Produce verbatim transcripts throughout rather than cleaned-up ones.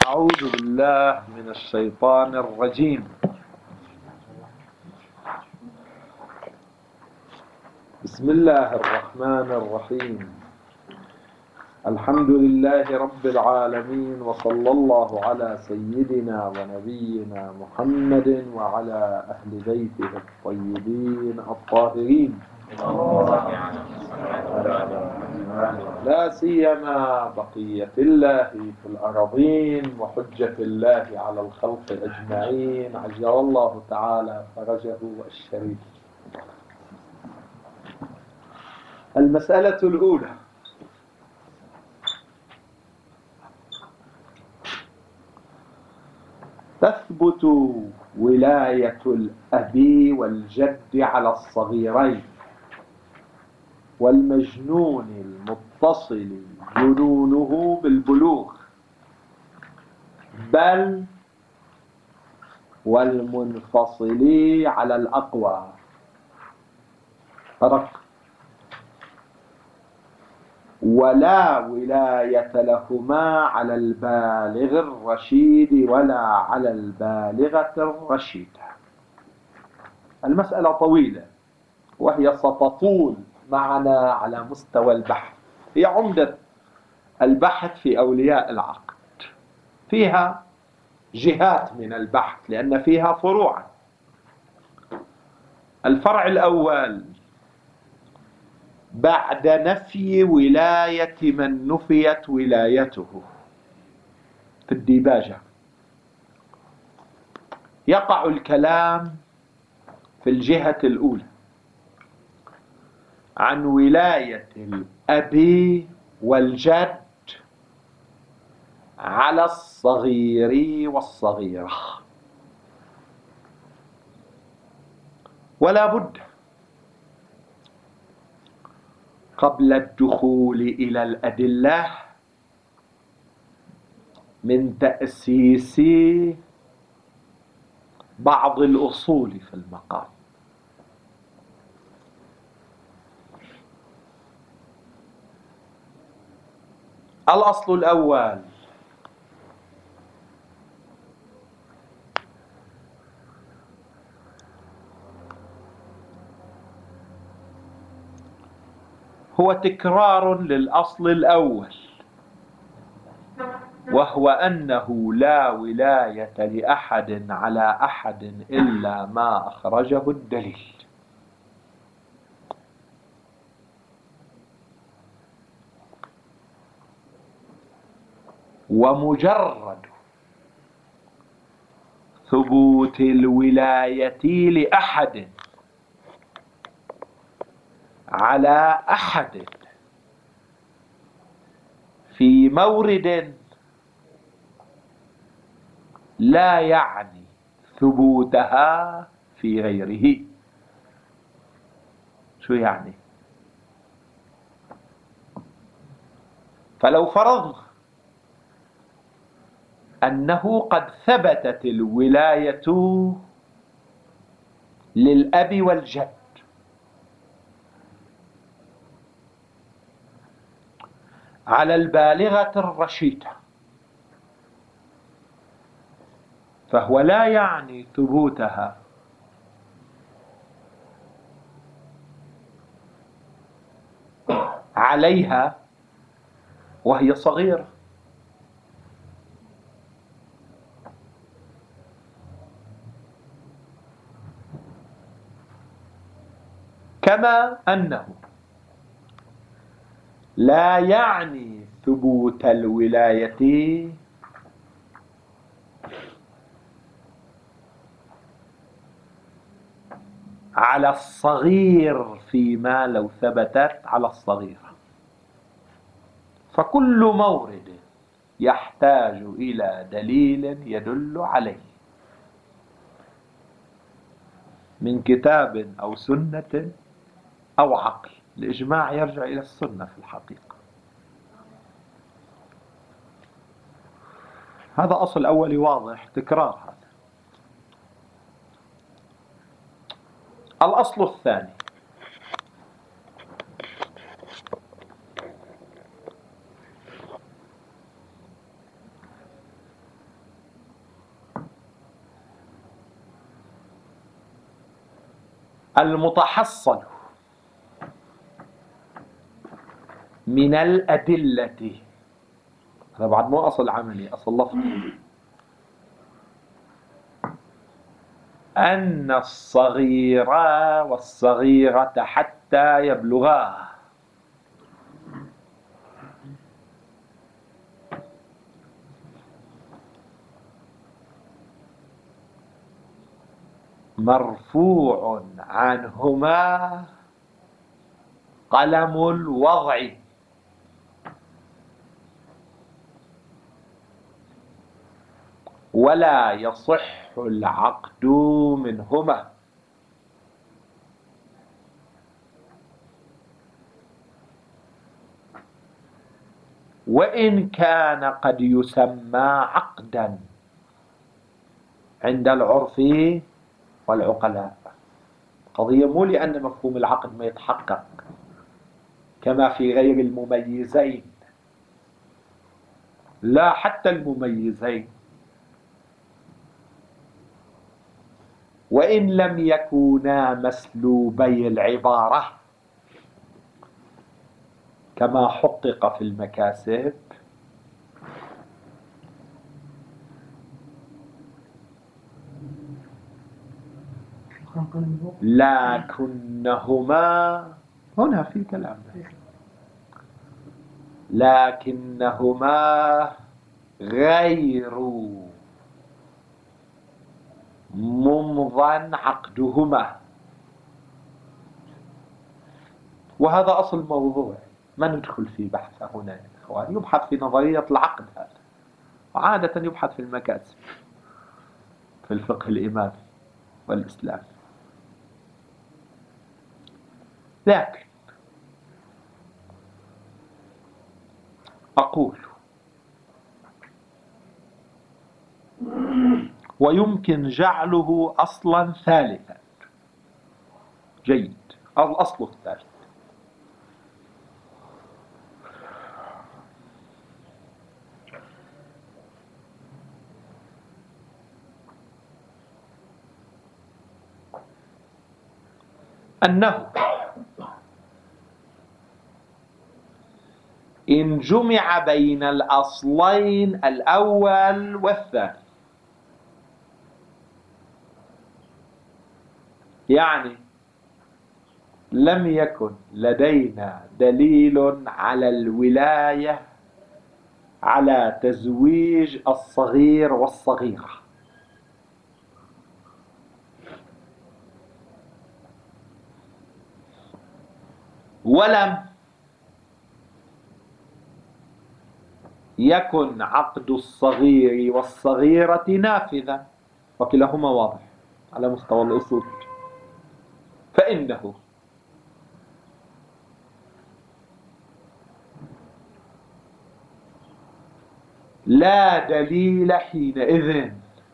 أعوذ بالله من الشيطان الرجيم. بسم الله الرحمن الرحيم. الحمد لله رب العالمين، وصلى الله على سيدنا ونبينا محمد وعلى أهل بيته الطيبين الطاهرين، لا سيما بقية الله في الأراضين وحجة الله على الخلق أجمعين، عجل الله تعالى فرجه الشريف. المسألة الأولى: تثبت ولاية الأب والجد على الصغيرين والمجنون المتصل جنونه بالبلوغ، بل والمنفصل على الأقوى. فرق: ولا ولاية لهما على البالغ الرشيد ولا على البالغة الرشيدة. المسألة طويلة وهي ستطول معنا على مستوى البحث. هي عمدة البحث في أولياء العقد، فيها جهات من البحث لأن فيها فروع. الفرع الأول: بعد نفي ولاية من نفيت ولايته في الديباجة يقع الكلام في الجهة الأولى عن ولاية الأب والجد على الصغير والصغيرة. ولا بد قبل الدخول إلى الأدلة من تأسيس بعض الأصول في المقام. الأصل الأول: هو تكرار للأصل الأول، وهو أنه لا ولاية لأحد على أحد إلا ما أخرجه الدليل. ومجرد ثبوت الولاية لأحد على أحد في مورد لا يعني ثبوتها في غيره. شو يعني؟ فلو فرضنا أنه قد ثبتت الولاية للأب والجد على البالغة الرشيدة، فهو لا يعني ثبوتها عليها وهي صغيرة. كما أنه لا يعني ثبوت الولاية على الصغير فيما لو ثبتت على الصغيرة. فكل مورد يحتاج إلى دليل يدل عليه من كتاب أو سنة أو عقل. الإجماع يرجع إلى السنة في الحقيقة. هذا أصل أولي واضح، تكرار هذا. الأصل الثاني: المتحصل من الأدلة، هذا بعد مو أصل عملي، أصل لفظي، أن الصغير والصغيرة حتى يبلغا مرفوع عنهما قلم الوضع، ولا يصح العقد منهما، وإن كان قد يسمى عقدا عند العرف والعقلاء. قضية مو لأن مفهوم العقد ما يتحقق كما في غير المميزين، لا، حتى المميزين وإن لم يكونا مسلوبي العبارة كما حقق في المكاسب، لكنهما هنا في كلام، لكنهما غير ممضى عقدهما. وهذا أصل موضوع ما ندخل في بحثه هنا يا إخوان، يبحث في نظرية العقد، هذا وعادة يبحث في المكاسب في الفقه الإمامي والإسلام. لكن أقول ويمكن جعله أصلا ثالثا. جيد، الأصل الثالث أنه إن جمع بين الأصلين الأول والثاني، يعني لم يكن لدينا دليل على الولاية على تزويج الصغير والصغيرة، ولم يكن عقد الصغير والصغيرة نافذا، وكلاهما واضح على مستوى الأصول، فإنه لا دليل حينئذ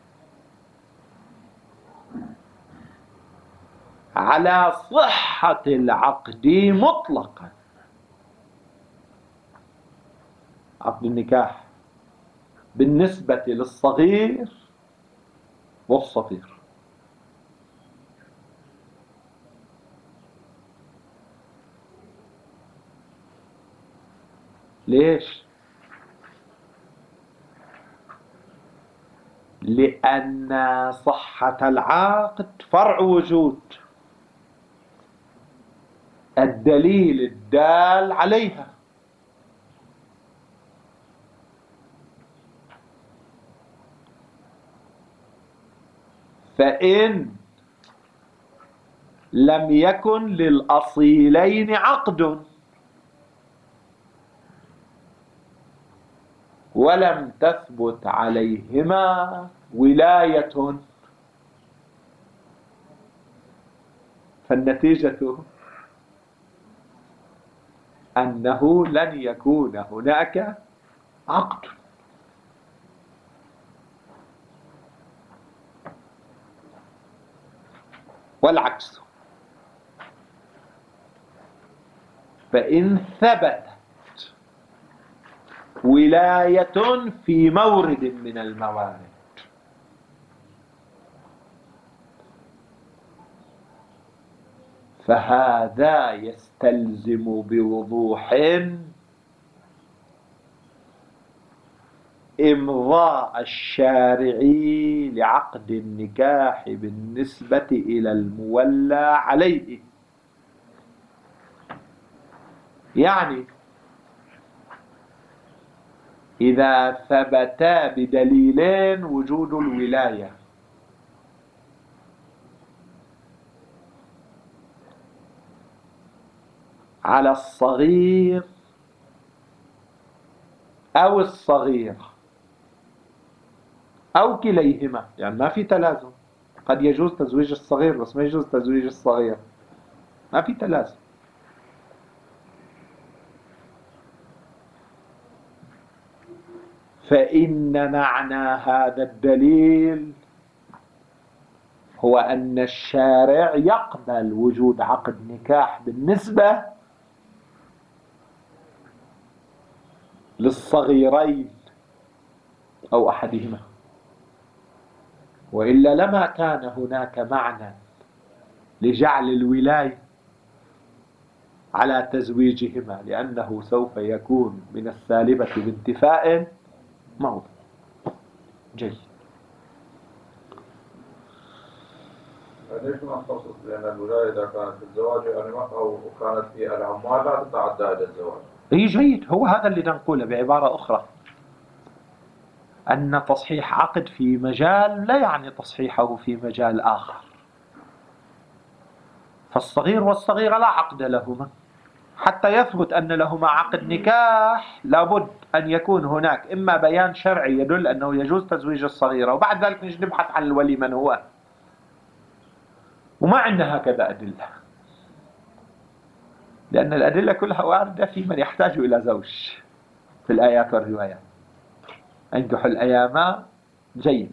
على صحة العقد مطلقا، عقد النكاح بالنسبة للصغير والصغير. ليش؟ لأن صحة العقد فرع وجود الدليل الدال عليها، فإن لم يكن للأصيلين عقد ولم تثبت عليهما ولاية، فالنتيجة أنه لن يكون هناك عقد. والعكس، فإن ثبتت ولاية في مورد من الموارد فهذا يستلزم بوضوح إمضاء الشارع لعقد النكاح بالنسبة إلى المولى عليه. يعني إذا ثبتا بدليلين وجود الولاية على الصغير أو الصغير أو كليهما، يعني ما في تلازم، قد يجوز تزويج الصغير بس ما يجوز تزويج الصغير، ما في تلازم. فإن معنى هذا الدليل هو أن الشارع يقبل وجود عقد نكاح بالنسبة للصغيرين أو أحدهما، وإلا لما كان هناك معنى لجعل الولاية على تزويجهما، لأنه سوف يكون من السالبة بانتفاء موضع. جيد. ليش ما نخصص بأن الولاية إذا كانت في الزواج أو كانت في العمال لا تتعدى إلى الزواج؟ أي جيد، هو هذا اللي نقوله بعبارة أخرى، أن تصحيح عقد في مجال لا يعني تصحيحه في مجال آخر. فالصغير والصغيرة لا عقد لهما، حتى يثبت أن لهما عقد نكاح لابد أن يكون هناك إما بيان شرعي يدل أنه يجوز تزويج الصغيرة، وبعد ذلك نجي نبحث عن الولي من هو، وما عندنا هكذا أدلة، لأن الأدلة كلها واردة في من يحتاج إلى زوج في الآيات والروايات. أنكحوا الأيام. جيد.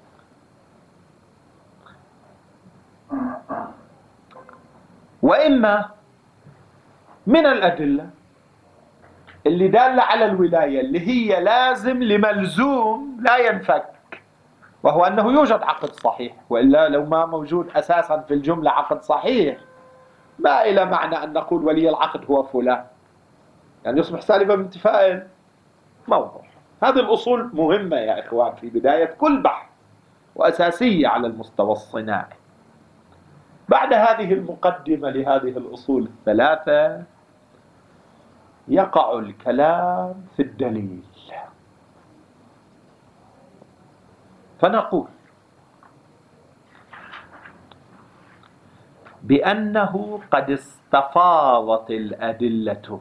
وإما من الأدلة اللي دالة على الولاية اللي هي لازم لملزوم لا ينفك، وهو أنه يوجد عقد صحيح، وإلا لو ما موجود أساسا في الجملة عقد صحيح ما إلى معنى أن نقول ولي العقد هو فلان، يعني يصبح سالبا بانتفاء موضع. هذه الأصول مهمة يا إخوان في بداية كل بحث وأساسية على المستوى الصناعي. بعد هذه المقدمة لهذه الأصول الثلاثة يقع الكلام في الدليل، فنقول بأنه قد استفاضت الأدلة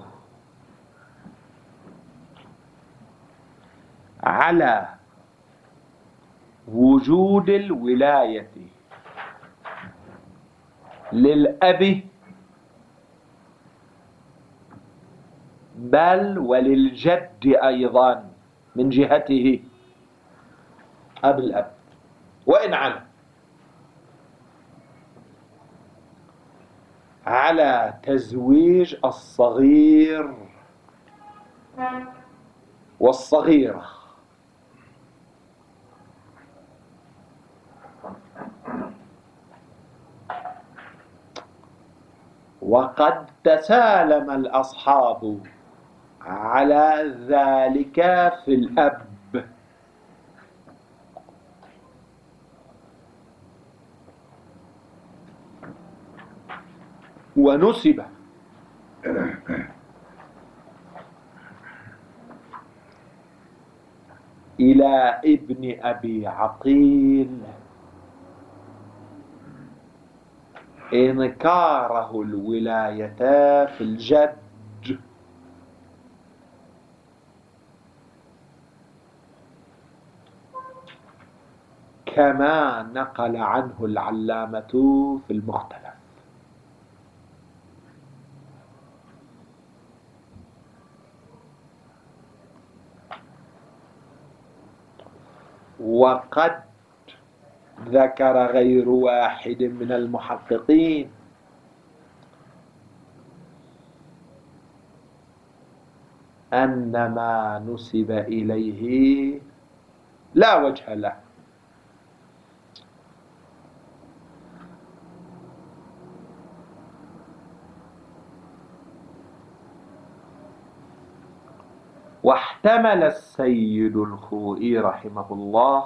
على وجود الولاية للأب بل وللجد أيضا من جهته أب الأب وإن علا، على تزويج الصغير والصغيرة. وقد تسالم الأصحاب على ذلك في الأب، ونسب إلى ابن أبي عقيل إنكاره الولاية في الجد، كما نقل عنه العلامة في المختلف. وقد ذكر غير واحد من المحققين أن ما نسب إليه لا وجه له، واحتمل السيد الخوئي رحمه الله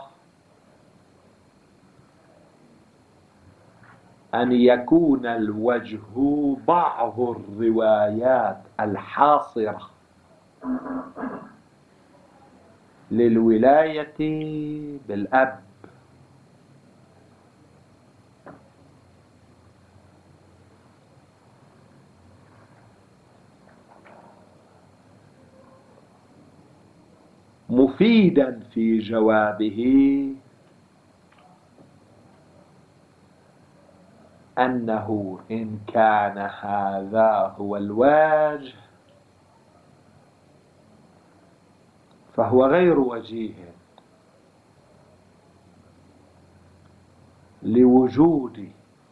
أن يكون الوجه بعض الروايات الحاصرة للولاية بالأب، مفيدا في جوابه أنه إن كان هذا هو الوجه فهو غير وجيه لوجود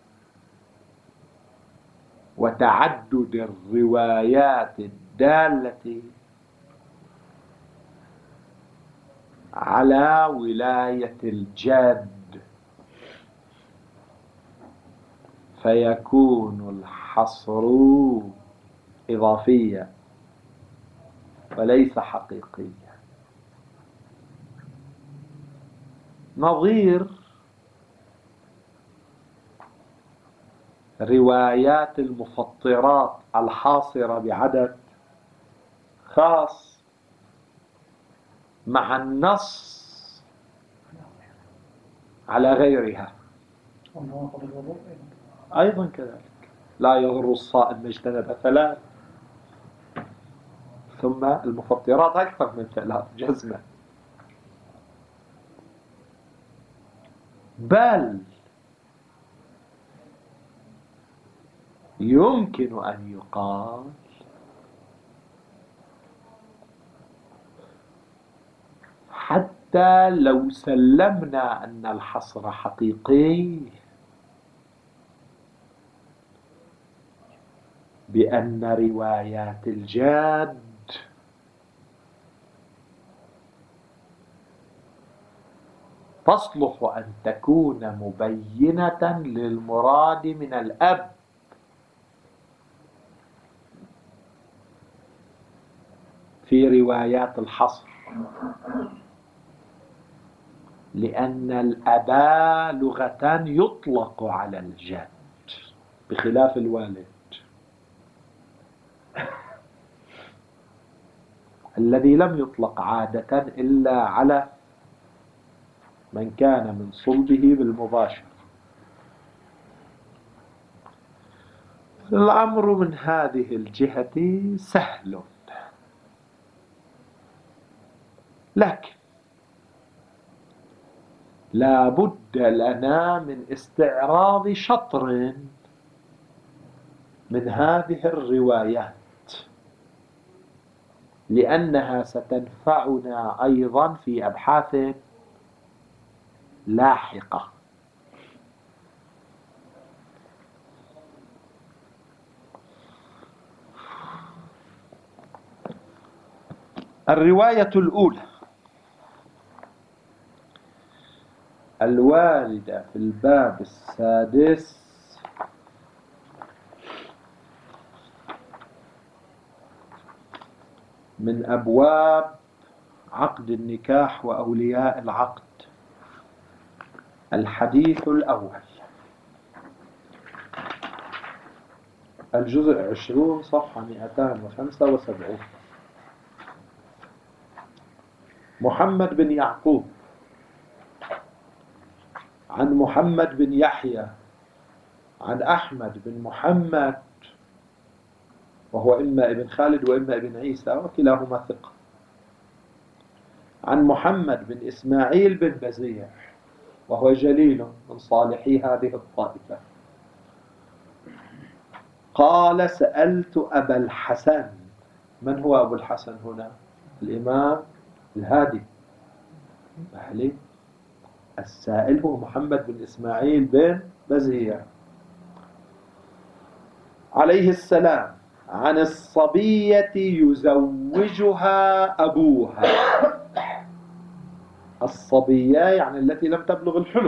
وتعدد الروايات الدالة على ولاية الجد، فيكون الحصر إضافيا وليس حقيقيا، نظير روايات المفطرات الحاصرة بعدد خاص مع النص على غيرها. أيضا كذلك لا يضر الصائم ما اجتنب ثلاث، ثم المفطرات أكثر من ثلاث جزمة. بل يمكن أن يقال حتى لو سلمنا أن الحصر حقيقي بأن روايات الجاد تصلح أن تكون مبينة للمراد من الأب، في روايات الحصر، لأن الأبا لغة يطلق على الجد بخلاف الوالد الذي لم يطلق عادة إلا على من كان من صلبه بالمباشر. الأمر من هذه الجهة سهل، لكن لا بد لنا من استعراض شطر من هذه الروايات، لأنها ستنفعنا أيضا في أبحاث لاحقة. الرواية الأولى الواردة في الباب السادس من أبواب عقد النكاح وأولياء العقد، الحديث الأول، الجزء عشرون صفحة مئتان وخمسة وسبعين. محمد بن يعقوب عن محمد بن يحيى عن أحمد بن محمد، وهو إما ابن خالد وإما ابن عيسى وكلاهما ثقة، عن محمد بن إسماعيل بن بزيع وهو جليل من صالحي هذه الطائفة، قال: سألت أبا الحسن. من هو أبو الحسن هنا؟ الإمام الهادي أحلي. السائل هو محمد بن إسماعيل بن بزيع عليه السلام عن الصبية يزوجها أبوها. الصبية يعني التي لم تبلغ الحلم،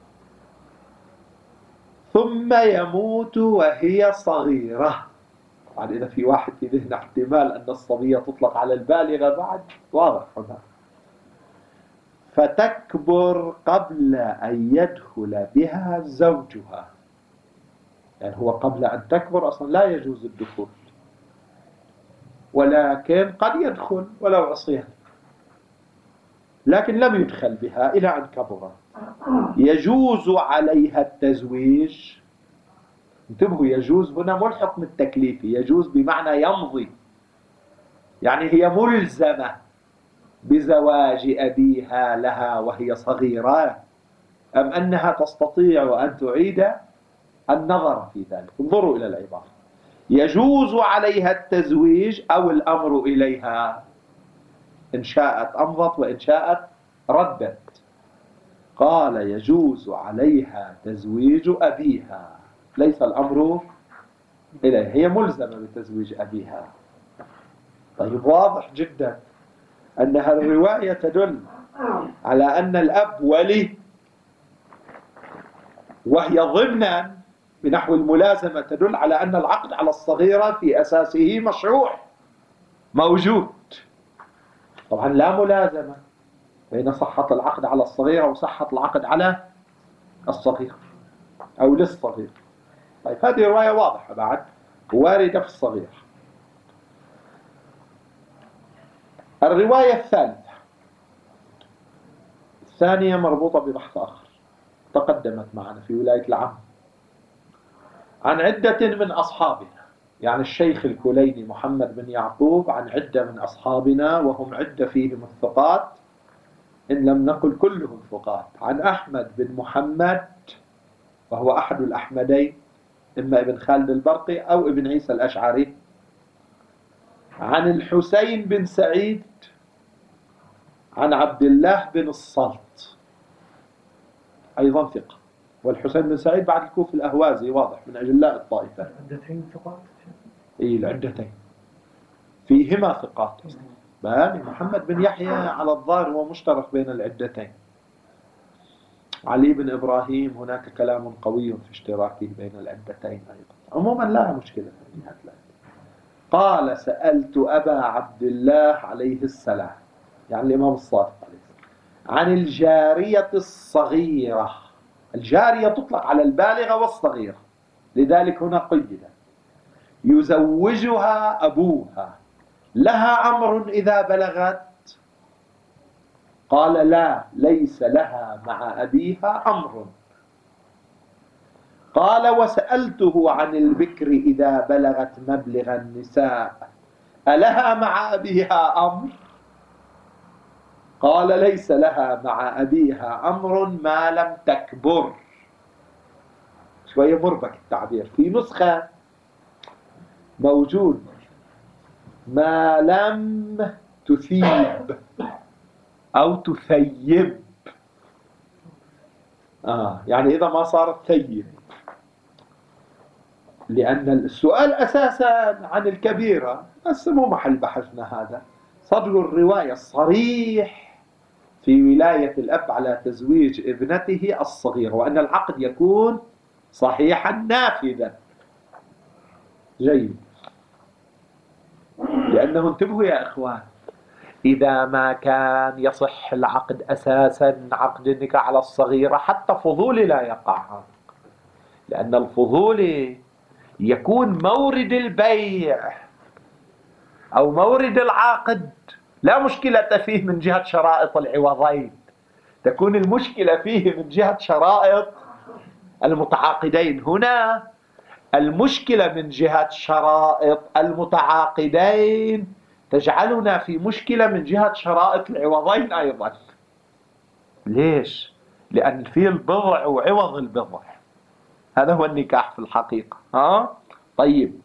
ثم يموت وهي صغيرة. يعني إذا في واحد في ذهنه احتمال أن الصبية تطلق على البالغة بعد واضح هنا. فتكبر قبل أن يدخل بها زوجها، يعني هو قبل أن تكبر أصلا لا يجوز الدخول، ولكن قد يدخل ولو عصيان، لكن لم يدخل بها إلى أن كبرت. يجوز عليها التزويج. انتبهوا، يجوز هنا مو الحكم التكليفي، يجوز بمعنى يمضي، يعني هي ملزمة بزواج أبيها لها وهي صغيرة، أم أنها تستطيع أن تعيد النظر في ذلك. انظروا إلى العبارة: يجوز عليها التزويج أو الأمر إليها، إن شاءت أمضت وإن شاءت ردت. قال يجوز عليها تزويج أبيها، ليس الأمر إليها، هي ملزمة بتزويج أبيها. طيب واضح جدا أنها الرواية تدل على أن الأب ولي، وهي ضمنا بنحو الملازمة تدل على أن العقد على الصغيرة في أساسه مشروع موجود. طبعا لا ملازمة بين صحة العقد على الصغيرة وصحة العقد على الصغير أو للصغير. طيب هذه رواية واضحة بعد واردة في الصغير. الرواية الثالثة الثانية مربوطة ببحث آخر تقدمت معنا في ولاية العم عن عدة من أصحابنا، يعني الشيخ الكليني محمد بن يعقوب عن عدة من أصحابنا، وهم عدة فيهم الثقات إن لم نقل كلهم ثقات، عن أحمد بن محمد وهو أحد الأحمدين، إما ابن خالد البرقي أو ابن عيسى الأشعري، عن الحسين بن سعيد، عن عبد الله بن الصلت أيضا ثقة، والحسين بن سعيد بعد الكوفي الأهوازي واضح من أجلاء الطائفة. عدتين ثقات؟ إيه العدتين فيهما ثقات. بل محمد بن يحيى على الظاهر هو مشترك بين العدتين. علي بن إبراهيم هناك كلام قوي في اشتراكه بين العدتين أيضا. عموما لا مشكلة في هذا. قال سألت أبا عبد الله عليه السلام، يعني الإمام الصادق عليه السلام، عن الجارية الصغيرة. الجارية تطلق على البالغة والصغيرة، لذلك هنا قيد يزوجها أبوها، لها أمر إذا بلغت؟ قال لا، ليس لها مع أبيها أمر. قال وسألته عن البكر إذا بلغت مبلغ النساء، ألها مع أبيها أمر؟ قال ليس لها مع أبيها أمر ما لم تكبر. شوية مربك التعبير، في نسخة موجود ما لم تثيب أو تثيب، آه يعني إذا ما صارت ثيب، لأن السؤال أساسا عن الكبيرة، بس مو محل بحثنا هذا. صدر الرواية الصريح في ولاية الأب على تزويج ابنته الصغيرة، وأن العقد يكون صحيحا نافذا. جيد، لأنه انتبهوا يا إخوان، إذا ما كان يصح العقد أساسا عقد النكاح على الصغيرة حتى فضولي لا يقع، لأن الفضولي يكون مورد البيع أو مورد العقد، لا مشكلة فيه من جهة شرائط العوضين، تكون المشكلة فيه من جهة شرائط المتعاقدين. هنا المشكلة من جهة شرائط المتعاقدين تجعلنا في مشكلة من جهة شرائط العوضين أيضا. ليش؟ لأن في البضع وعوض البضع، هذا هو النكاح في الحقيقة. ها؟ طيب،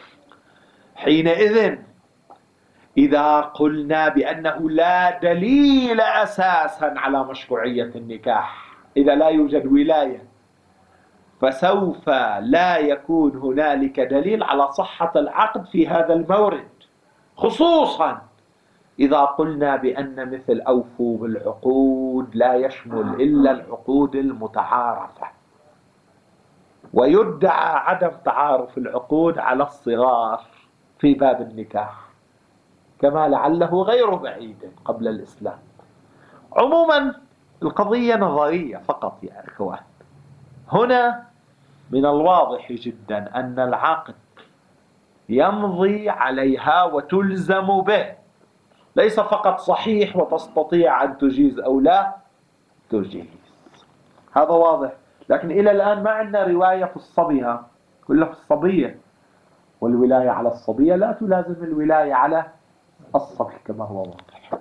حينئذ إذا قلنا بأنه لا دليل أساسا على مشروعية النكاح، إذا لا يوجد ولاية، فسوف لا يكون هنالك دليل على صحة العقد في هذا المورد، خصوصا إذا قلنا بأن مثل أوفوا بالعقود لا يشمل إلا العقود المتعارفة، ويدعى عدم تعارف العقود على الصغار. في باب النكاح، كما لعله غير بعيد قبل الإسلام. عموما القضية نظرية فقط يا إخوان. هنا من الواضح جدا أن العقد يمضي عليها وتلزم به، ليس فقط صحيح وتستطيع أن تجيز أو لا تجيز، هذا واضح. لكن إلى الآن ما عندنا رواية في الصبية، كلها في الصبية، والولاية على الصبية لا تلازم الولاية على الصبي كما هو واضح.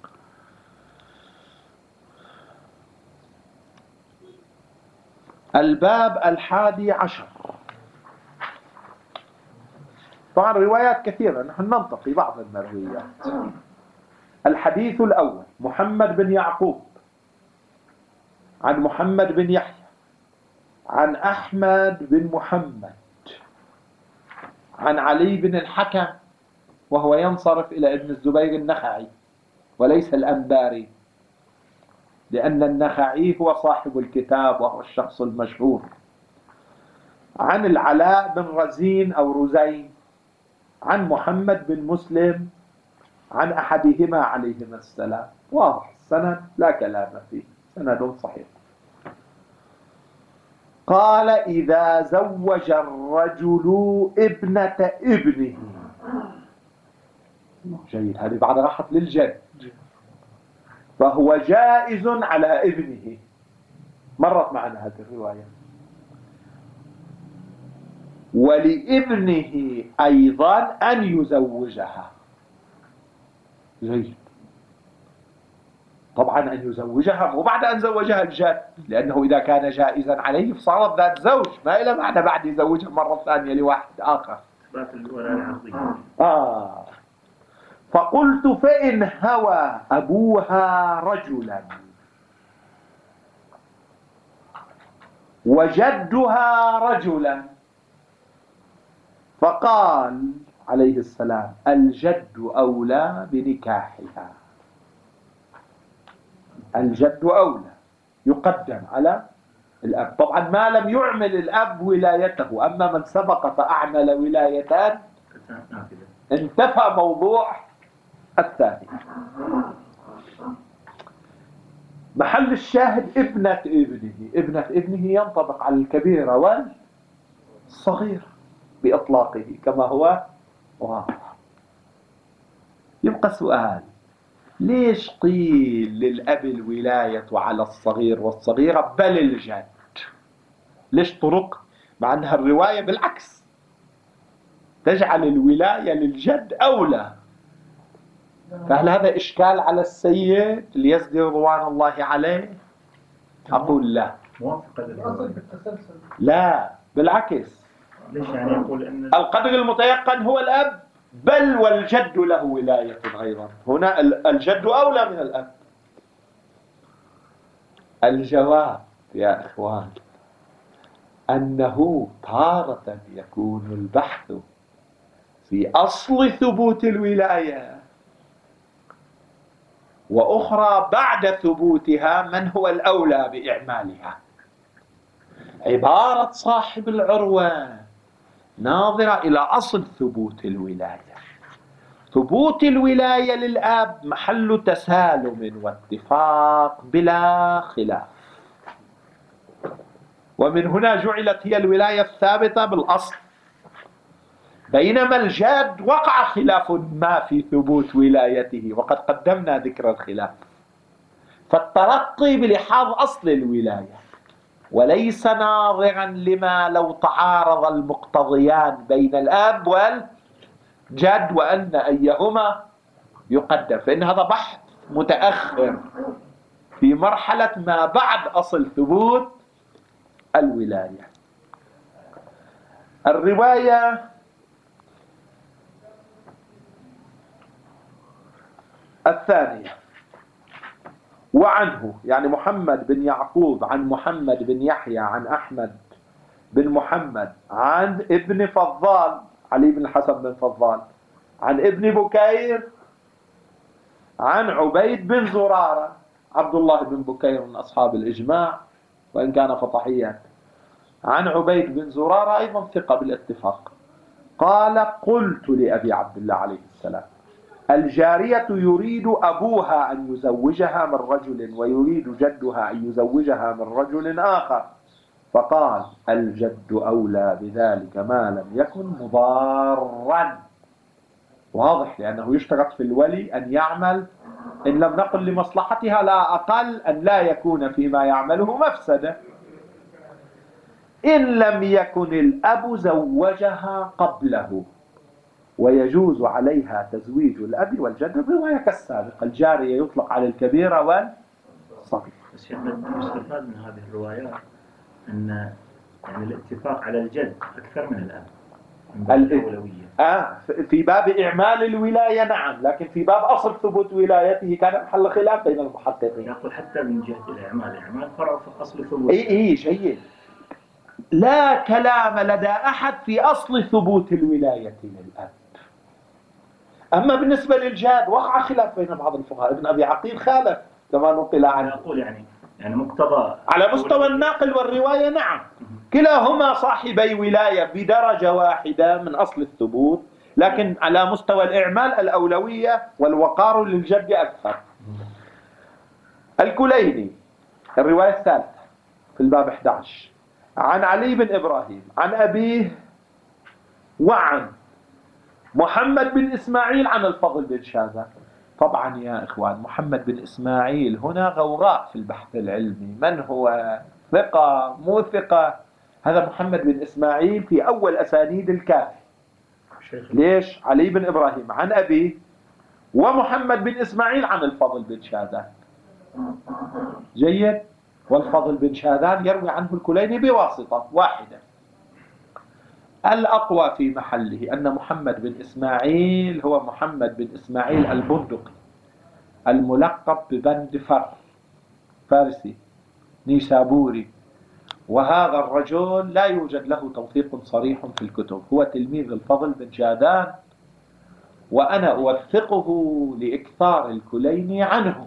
الباب الحادي عشر. طبعا روايات كثيرة، نحن ننطق بعض المرويات. الحديث الأول: محمد بن يعقوب عن محمد بن يحيى عن أحمد بن محمد عن علي بن الحكم، وهو ينصرف إلى ابن الزبير النخعي وليس الأنباري، لأن النخعي هو صاحب الكتاب وهو الشخص المشهور. عن العلاء بن رزين أو رزين عن محمد بن مسلم عن أحدهما عليهما السلام. واضح السند لا كلام فيه، سند صحيح. قال: إذا زوج الرجل ابنة ابنه. جيد، هذه بعد راحت للجد، فهو جائز على ابنه. مرت معنا هذه الرواية. ولابنه أيضا أن يزوجها. جيد. طبعا أن يزوجها مو بعد أن زوجها الجد، لأنه إذا كان جائزا عليه فصارت ذات زوج، ما إلى معنى بعد يزوجها مرة ثانية لواحد آخر. آه. فقلت: فإن هوى أبوها رجلا وجدها رجلا. فقال عليه السلام: الجد أولى بنكاحها. الجد أولى، يقدم على الأب. طبعا ما لم يعمل الأب ولايته، أما من سبق فأعمل ولايتان انتفى موضوع الثاني. محل الشاهد ابنة ابنه. ابنة ابنه ينطبق على الكبيرة والصغير بإطلاقه كما هو واضح. يبقى سؤال: ليش قيل للأب الولاية على الصغير والصغيرة بل الجد؟ ليش طرق مع أنها الرواية بالعكس تجعل الولاية للجد أولى؟ فهل هذا إشكال على السيد اليزدي رضوان الله عليه؟ أقول لا. لا بالعكس. ليش يعني يقول إن القدر المتيقن هو الأب، بل والجد له ولاية أيضا. هنا الجد أولى من الأب. الجواب يا إخوان أنه تارة يكون البحث في أصل ثبوت الولاية، وأخرى بعد ثبوتها من هو الأولى بإعمالها. عبارة صاحب العروة ناظرة إلى أصل ثبوت الولاية. ثبوت الولاية للأب محل تسالم واتفاق بلا خلاف، ومن هنا جعلت هي الولاية الثابتة بالأصل. بينما الجد وقع خلاف ما في ثبوت ولايته، وقد قدمنا ذكر الخلاف. فالترقي بلحاظ أصل الولاية، وليس ناظرا لما لو تعارض المقتضيان بين الأب والجد وأن أيهما يقدم، فإن هذا بحث متأخر في مرحلة ما بعد أصل ثبوت الولاية. الرواية الثانية: وعنه، يعني محمد بن يعقوب عن محمد بن يحيى عن أحمد بن محمد عن ابن فضال علي بن الحسن بن فضال عن ابن بكير عن عبيد بن زرارة. عبد الله بن بكير من أصحاب الإجماع وإن كان فطحيا. عن عبيد بن زرارة أيضا ثقة بالاتفاق. قال قلت لأبي عبد الله عليه السلام الجارية يريد أبوها أن يزوجها من رجل ويريد جدها أن يزوجها من رجل آخر، فقال الجد أولى بذلك ما لم يكن مضارا. واضح، لأنه يشترط في الولي أن يعمل إن لم نقل لمصلحتها لا أقل أن لا يكون فيما يعمله مفسدة. إن لم يكن الأب زوجها قبله، ويجوز عليها تزويج الأب والجد بالرواية كالسابقة. الجارية يطلق على الكبيرة والصغيرة. بس يستفاد من هذه الروايات أن يعني الاتفاق على الجد أكثر من الأب من باب الأولوية. آه في باب إعمال الولاية نعم، لكن في باب أصل ثبوت ولايته كان محل خلاف بين المحققين. يقول حتى من جهة الإعمال، الإعمال فرع في أصل ثبوت. إي إي جيد، لا كلام لدى أحد في أصل ثبوت الولاية للأب. أما بالنسبة للجاد وقع خلاف بين بعض الفقهاء، ابن أبي عقيل خالف كما نقل عنه. يقول يعني يعني مقتضى على مستوى الناقل والرواية نعم، كلاهما صاحبي ولاية بدرجة واحدة من أصل الثبوت، لكن على مستوى الإعمال الأولوية والوقار للجد أكثر. الكليني الرواية الثالثة في الباب أحد عشر عن علي بن إبراهيم عن أبيه وعن محمد بن إسماعيل عن الفضل بن شاذان. طبعا يا إخوان محمد بن إسماعيل هنا غوغاء في البحث العلمي، من هو ثقة مو ثقة؟ هذا محمد بن إسماعيل في أول أسانيد الكافي. ليش؟ علي بن إبراهيم عن أبيه ومحمد بن إسماعيل عن الفضل بن شاذان. جيد. والفضل بن شاذان يروي عنه الكليني بواسطة واحدة. الأقوى في محله أن محمد بن إسماعيل هو محمد بن إسماعيل البندقي الملقب ببندفر، فارسي نيسابوري، وهذا الرجل لا يوجد له توثيق صريح في الكتب، هو تلميذ الفضل بن شاذان، وأنا أوثقه لإكثار الكليني عنه،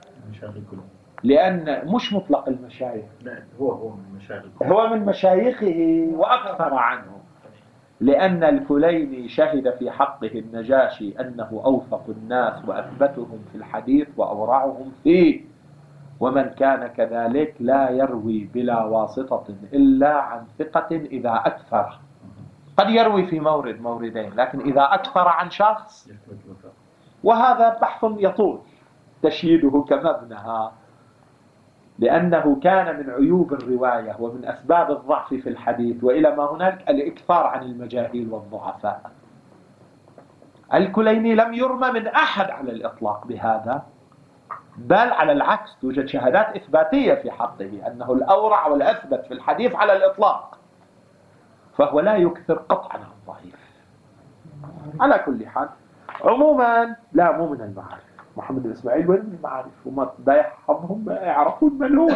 لأن مش مطلق المشايخ، لا هو هو من مشايخه هو من مشايخه وأكثر عنه، لأن الكليني شهد في حقه النجاشي أنه أوثق الناس وأثبتهم في الحديث وأورعهم فيه، ومن كان كذلك لا يروي بلا واسطة إلا عن ثقة إذا أكثر. قد يروي في مورد موردين، لكن إذا أكثر عن شخص، وهذا بحث يطول تشييده كمبنها، لأنه كان من عيوب الرواية ومن أسباب الضعف في الحديث وإلى ما هناك الإكثار عن المجاهيل والضعفاء. الكليني لم يرمى من أحد على الإطلاق بهذا، بل على العكس توجد شهادات إثباتية في حقه أنه الأورع والأثبت في الحديث على الإطلاق، فهو لا يكثر قطعا عن ضعيف. على كل حال عموما لا مو من المعارف. محمد بن إسماعيل وين من المعارف؟ وما دا يحفظهم ما يعرفون من هو.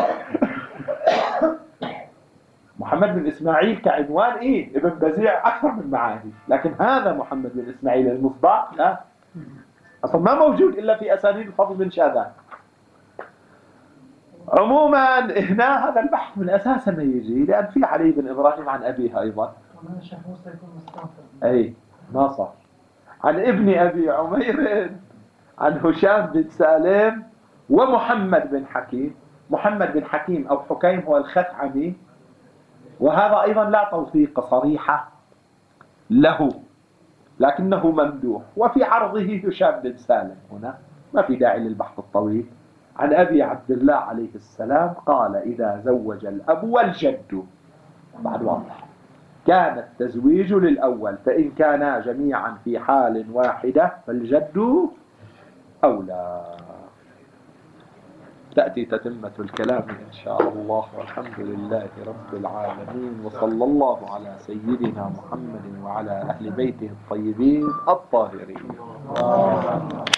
محمد بن إسماعيل كعنوان إيه ابن بزيع أكثر من معاني، لكن هذا محمد بن إسماعيل المصداق لا أصلا ما موجود إلا في أسانيد الفضل بن شاذان. عموما هنا هذا البحث من أساسا ما يجي لأن في علي بن إبراهيم عن أبيه أيضا، أي ما صار، عن ابن أبي عمير عن هشام بن سالم ومحمد بن حكيم. محمد بن حكيم أو حكيم هو الخثعمي، وهذا أيضا لا توثيق صريحة له لكنه ممدوح، وفي عرضه هشام بن سالم هنا ما في داعي للبحث الطويل. عن أبي عبد الله عليه السلام قال إذا زوج الأب والجد، بعد واضح، كان التزويج للأول، فإن كانا جميعا في حال واحدة فالجد أولى. تأتي تتمة الكلام إن شاء الله، والحمد لله رب العالمين، وصلى الله على سيدنا محمد وعلى أهل بيته الطيبين الطاهرين.